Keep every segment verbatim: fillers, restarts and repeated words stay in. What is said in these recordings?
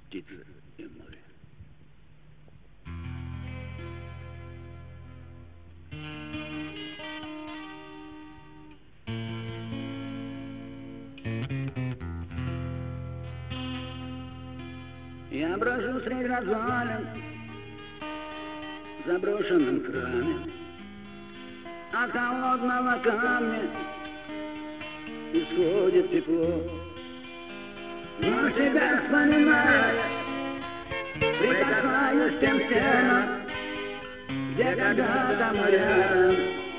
птица и море. Я брожу среди развалин в заброшенном храме, от холодного камня исходит тепло. Но тебя вспоминая, прикасаюсь к тем стенам, где когда-то мы рядом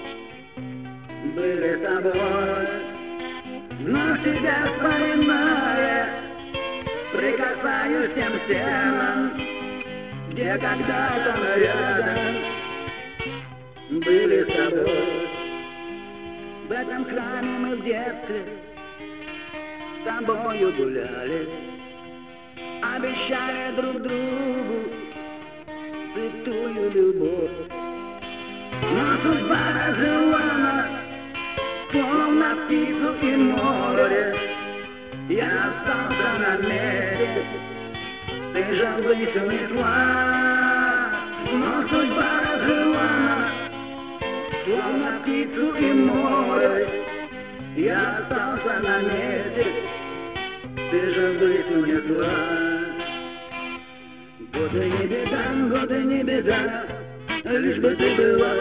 были с тобой. Но тебя вспоминая, прикасаюсь к тем стенам, где когда-то мы рядом были с тобой. В этом храме мы в детстве с тобою гуляли, обещали друг другу святую любовь. Но судьба развела нас, словно птицу и море. Я остался на месте, ты же ввысь унесла. Но судьба развела нас, словно птицу и море. Я остался на месте, ты же ввысь унесла. Годы не беда, годы не беда, лишь бы ты была.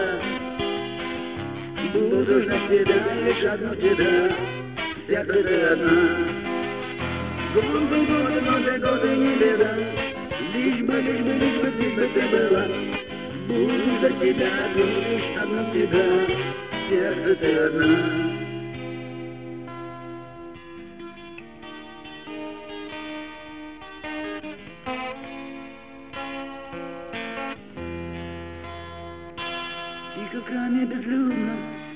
Буду ждать тебя, лишь одну тебя, в сердце ты одна. Годы, годы, годы, годы не беда, лишь бы, лишь бы, лишь бы, лишь бы ты была. Буду ждать тебя, лишь одну тебя, в сердце ты одна. Тихо в храме безлюдно,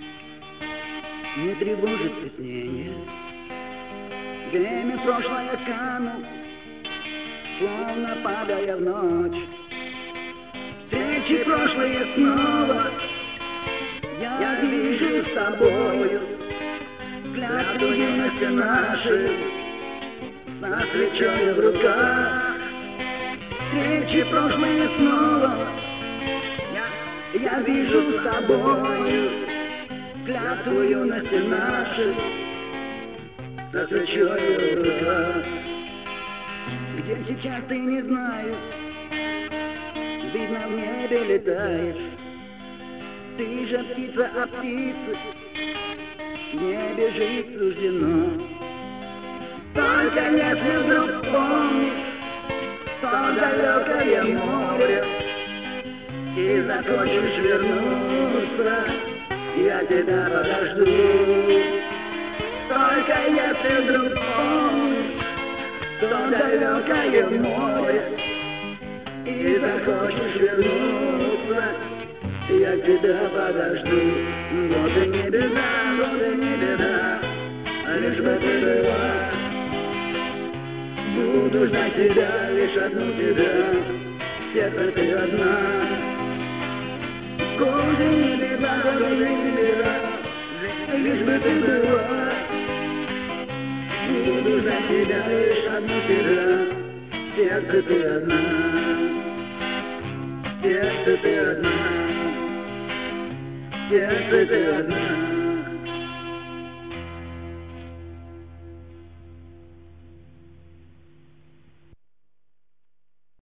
не тревожит стеснение. Время прошлое канул, словно падая в ночь. Встречи прошлые снова я вижу с тобою. Клятву юности нашей со свечой в руках. Встречи прошлые снова я, я вижу с тобою. Клятву юности нашей со свечой в руках. Где сейчас ты не знаю, видно в небе летаешь. Ты же птица, а птице в небе жить суждено. Только если вдруг помнишь то далекое море и захочешь вернуться, я тебя подожду. Только если вдруг помнишь то далекое море и захочешь вернуться, я тебя подожду. Годы не беда, годы не беда, лишь бы ты была. Буду ждать тебя, лишь одну тебя, в сердце ты одна. Годы не беда, годы не беда, лишь бы ты была. Буду ждать тебя, лишь одну тебя, в сердце ты одна. В сердце ты одна, в сердце ты одна.